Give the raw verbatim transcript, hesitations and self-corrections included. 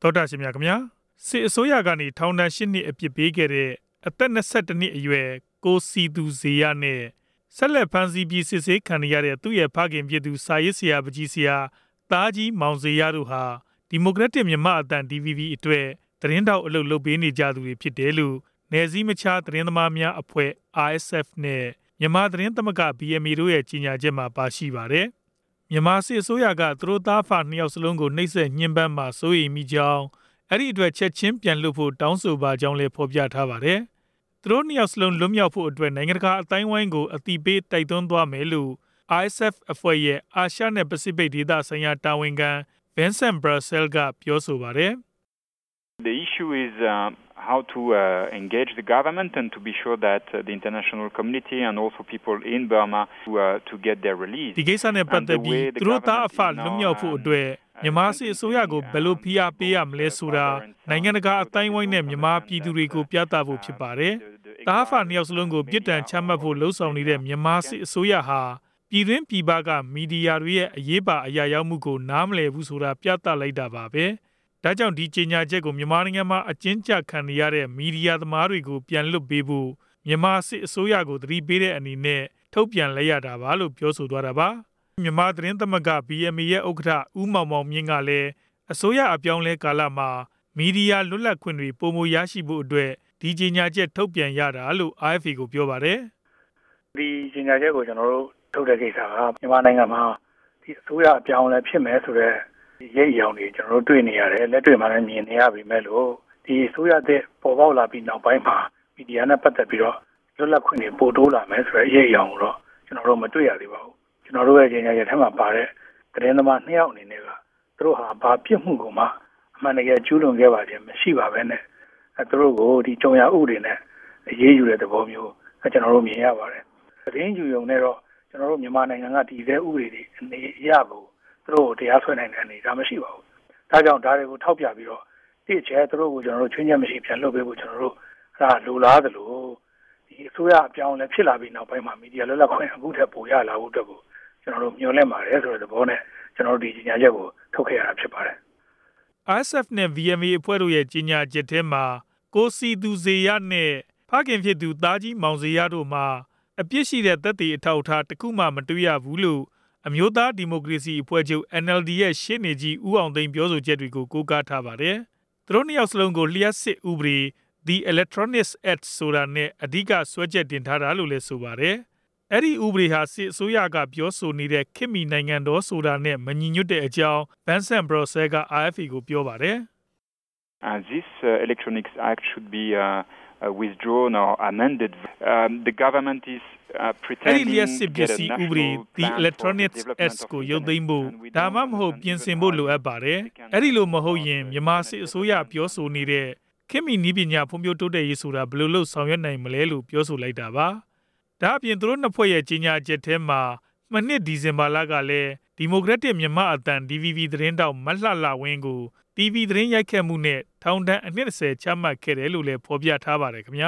သောတာရှင်များခင်ဗျာစစ်အစိုးရကနေထောင်ဒဏ်၈နှစ်အပြစ်ပေးခဲ့တဲ့အသက်၂၁နှစ်အရွယ်ကိုစီသူဇေယျနဲ့ဆက်လက်ဖမ်းဆီးပြီးစစ်ဆေးခံရတဲ့သူ့ရဲ့ဖခင်ဖြစ်သူစာရေးဆရာပကြီးဆရာသားကြီးမောင်ဇေယျတို့ဟာဒီမိုကရက်တစ်မြန်မာအသံ ဒီ ဗီ ဗီ အတွက်သတင်းတောက်အလုပ်လုပ်ပေးနေကြသူတွေဖြစ်တယ်လို့နယ်စည်းမခြားသတင်းသမားများအဖွဲ့ အာအက်စ်အက်ဖ် နဲ့မြန်မာသတင်းသမဂ္ဂ ဘီ အမ် အေ တို့ရဲ့ကြေညာချက်မှာပါရှိပါတယ်။မြန်မာစစ်အစိုးရကသူတို့သားအဖနှစ်ယောက်စလုံးကိုနှိပ်စက်ညှဉ်းပန်းမှာစိုးရိမ်မိကြောင်းအဲ့ဒီအတွက်ချက်ချင်းပြန်လွှတ်ဖို့တောင်းဆိုပါကြောင်းလည်းဖော်ပြထားပါတယ်။သူတို့နှစ်ယောက်စလုံးလွတ်မြောက်ဖို့အတွက်နိုင်ငံတကာအတိုင်းအဝိုင်းကိုအတိပေးတိုက်တွန်းသွားမယ်လို့ အာအက်စ်အက်ဖ် အဖွဲ့ရဲ့အာရှနဲ့ပစိဖိတ်ဒေသဆိုင်ရာတာဝန်ခံ Vincent Brassel ကပြောဆိုပါတယ်။ The issue is uh, how to uh, engage the government and to be sure that uh, the international community and also people in Burma to, uh, to get their release. ဒီကိစ္စနဲ့ပတ်သက်ပြီးသူတို့သားအဖလွတ်မြောက်ဖို့အတွက်မြန်မာစစ်အစိုးရကိုဘယ်လိုဖိအားပေးရမလဲဆိုတာနိုင်ငံတကာအတိုင်းအဝိုင်းနဲ့မြန်မာပြည်သူတွေကိုပြသဖို့ဖြစ်ပါတယ်။သားအဖနှစ်ယောက်စလုံးကိုပြစ်ဒဏ်ချမှတ်ဖို့လှုံ့ဆော်နေတဲ့မြန်မာစစ်အစိုးရဟာပြည်တွင်းပြည်ပကမီဒီယာတွေရဲ့အရေးပါအရာရောက်မှုကိုနားမလည်ဘူးဆိုတာပြသလိုက်တာပါပဲ။ဒါကြောင့်ဒီကြေညာချက်ကိုမြန်မာနိုင်ငံမှာအကျဉ်းချခံနေရတဲ့မီဒီယာသမားတွေကိုပြန်လွှတ်ပေးဖို့မြန်မာစစ်အစိုးရကိုသတိပေးတဲ့အနေနဲ့ထုတ်ပြန်လိုက်ရတာပါလို့ပြောဆိုသွားတာပါ။မြန်မာသတင်းသမဂ္ဂ ဘီ အမ် အေ ရဲ့ဥက္ကဋ္ဌဦးမောင်မောင်မြင့်ကလည်းအစိုးရအပြောင်းလဲကာလမှာမီဒီယာလွတ်လပ်ခွင့်တွေပိုမိုရရှိဖို့အတွက်ဒီကြေညာချက်ထုတ်ပြန်ရတာလို့ အာ အက်ဖ် အေ ကိုပြောပါတယ်။ဒီကြေညာချက်ကိုကျွန်တော်တို့ထုတ်တဲ့ကိစ္စကမြန်မာနိုင်ငံမှာဒီအစိုးရအပြောင်းလဲဖြစ်မယ်ဆိုတဲ့ရိပ်အယောင်တွေကျွန်တော်တို့တွေ့နေရတယ်လက်တွေ့မှာလည်းမြင်နေရပြီမဲ့လို့ဒီအစိုးရတဲ့ပေါ်ပေါက်လာပြီးနောက်ပိုင်းမှာမီဒီယာနဲ့ပတ်သက်ပြီးတော့လွတ်လပ်ခွင့်တွေပိုတိုးလာမယ်ဆိုတဲ့ရိပ်အယောင်ကိုတော့ကျွန်တော်တို့မတွေ့ရသေးပါဘူးကျွန်တော်တို့ရဲ့ကြေညာချက်ထဲမှာပါတဲ့သတင်းသမားနှစ်ယောက်အနေနဲ့ကသူတို့ဟာဘာပြစ်မှုကိုမှအမှန်တကယ်ကျူးလွန်ခဲ့ပါခြင်းမရှိပါဘဲနဲ့အဲသူတို့ကိုဒီကြုံရဥပဒေနဲ့အရေးယူတဲ့သဘောမျိုးကျွန်တော်တို့မြင်ရပါတယ်သတင်းယူရုံနဲ့တော့ကျွန်တော်တို့မြန်မာနိုင်ငံကဒီတဲ့ဥပဒေတွေအနေရဖို့သူတို့တရားစွဲနိုင်တဲ့အနေဒါမရှိပါဘူး။ဒါကြောင့်ဒါတွေကိုထောက်ပြပြီးတော့တိကျသူတို့ကိုကျွန်တော်တို့ချွင်းချက်မရှိပြန်လုပ်ပေးဖို့ကျွန်တော်တို့အဲလိုလားသလိုဒီအစိုးရအပြောင်းလဲဖြစ်လာပြီးနောက်ပိုင်းမှာမီဒီယာလွတ်လပ်ခွင့်အခုထက်ပိုရလာဖို့အတွက်ကိုကျွန်တော်တို့မျှော်လင့်ပါတယ်ဆိုတဲ့သဘောနဲ့ကျွန်တော်တို့ဒီကြေညာချက်ကိုထုတ်ခဲ့ရတာဖြစ်ပါတယ်။ အာ အက်စ် အက်ဖ် နဲ့ ဗီ အမ် အေ အဖွဲ့တို့ရဲ့ကြေညာချက်ထဲမှာကိုစီသူဇေယျနဲ့ဖခင်ဖြစ်သူသားကြီးမောင်ဇေယျတို့မှာအပြစ်ရှိတဲ့သက်သေအထောက်အထားတစ်ခုမှမတွေ့ရဘူးလို့အမျိုးသားဒီမိုကရေစီအဖွဲ့ချုပ် အန် အယ် ဒီ ရဲ့ရှေ့နေကြီးဦးအောင်သိန်းပြောဆိုချက်တွေကိုကိုးကားထားပါတယ်။သူတို့နှစ်ယောက်စလုံးကိုလျှက်စစ်ဥပဒေ The Electronics Act ဆိုတာနဲ့အဓိကစွဲချက်တင်ထားတာလို့လည်းဆိုပါတယ်။အဲ့ဒီဥပဒေဟာစစ်အစိုးရကပြောဆိုနေတဲ့ခေတ်မီနိုင်ငံတော်ဆိုတာနဲ့မညီညွတ်တဲ့အကြောင်း Vincent Brassel က အာ အက်ဖ် အေ ကိုပြောပါတယ်။ uh, This uh, Electronics Act should be uh, uh, withdrawn or amended. Um, the government is အဲ့ဒီလျှက်စစ်ပစ္စည်းဥပဒေ The Electronics Act ကိုရုပ်သိမ်းဖို့ဒါမှမဟုတ်ပြင်ဆင်ဖို့လိုအပ်ပါတယ်။အဲ့ဒီလိုမဟုတ်ရင်မြန်မာစစ်အစိုးရပြောဆိုနေတဲ့ခေတ်မီနည်းပညာဖွံ့ဖြိုးတိုးတက်ရေးဆိုတာဘယ်လိုလုပ်ဆောင်ရွက်နိုင်မလဲလို့ပြောဆိုလိုက်တာပါ။ဒါအပြင်သူတို့နှစ်ဖွဲ့ရဲ့ကြေညာချက်ထဲမှာမနှစ်ဒီဇင်ဘာလကလည်းဒီမိုကရက်တစ်မြန်မာအသံ ဒီ ဗီ ဗီ သတင်းတောက်မလှလှဝင်းကို တီဗီ သတင်းရိုက်ခတ်မှုနဲ့ထောင်ဒဏ်အနှစ်၂၀ချမှတ်ခဲ့တယ်လို့လည်းဖော်ပြထားပါတယ်ခင်ဗျာ